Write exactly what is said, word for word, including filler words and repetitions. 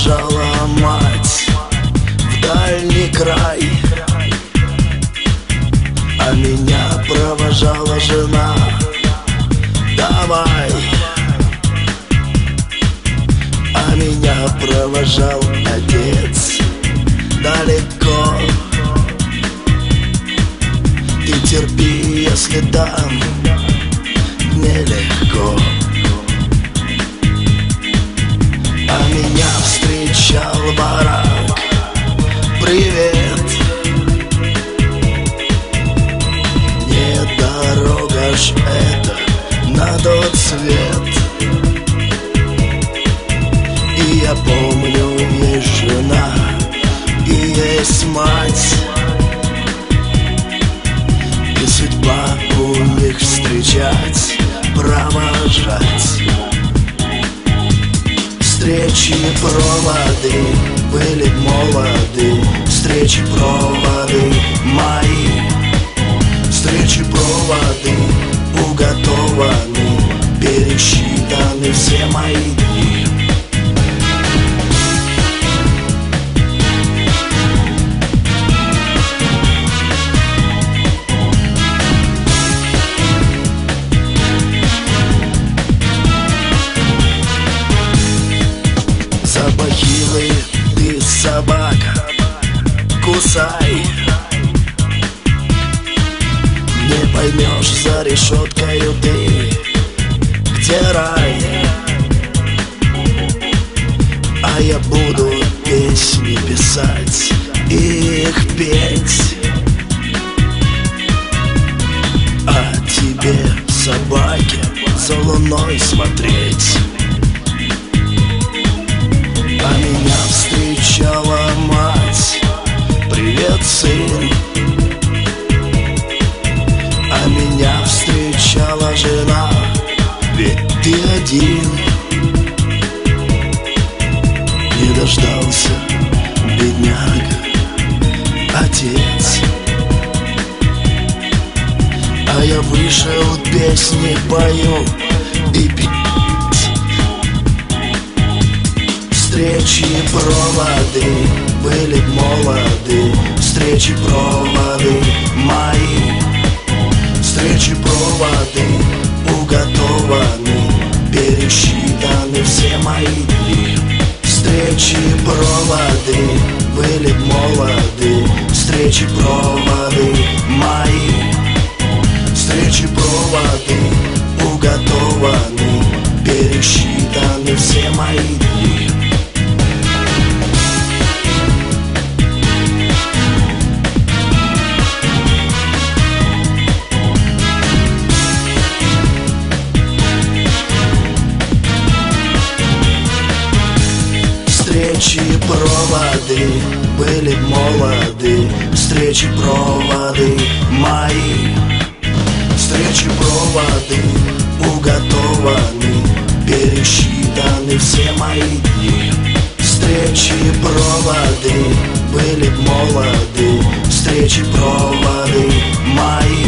провожала мать в дальний край, а меня провожала жена. Давай. А меня провожал отец далеко. Ты терпи, если там нелегко. А меня встречал барак. Привет. Не дорога ж это на тот свет. И я помню, есть жена и есть мать, и судьба у них встречать, провожать. Встречи, проводы, были молоды, встречи, проводы мои. Встречи, проводы уготованы, пересчитаны все мои дни. Бахилы, ты собака, кусай. Не поймешь за решеткою ты, где рай. А я буду песни писать и их петь. А тебе, собаке, за луной смотреть. А меня встречала мать. Привет, сын. А меня встречала жена. Ведь ты один. Не дождался, бедняга, отец. А я вышел, песни пою и пить. Встречи, проводы, были молоды, встречи, проводы мои. Встречи, проводы уготованы, пересчитаны все мои дни. Встречи, проводы, были молоды, встречи, проводы мои. Встречи, проводы уготованы, пересчитаны все мои дни. Встречи, проводы, были молоды, встречи, проводы мои. Встречи, проводы уготованы, пересчитаны все мои дни. Встречи, проводы, были молоды, встречи, проводы мои.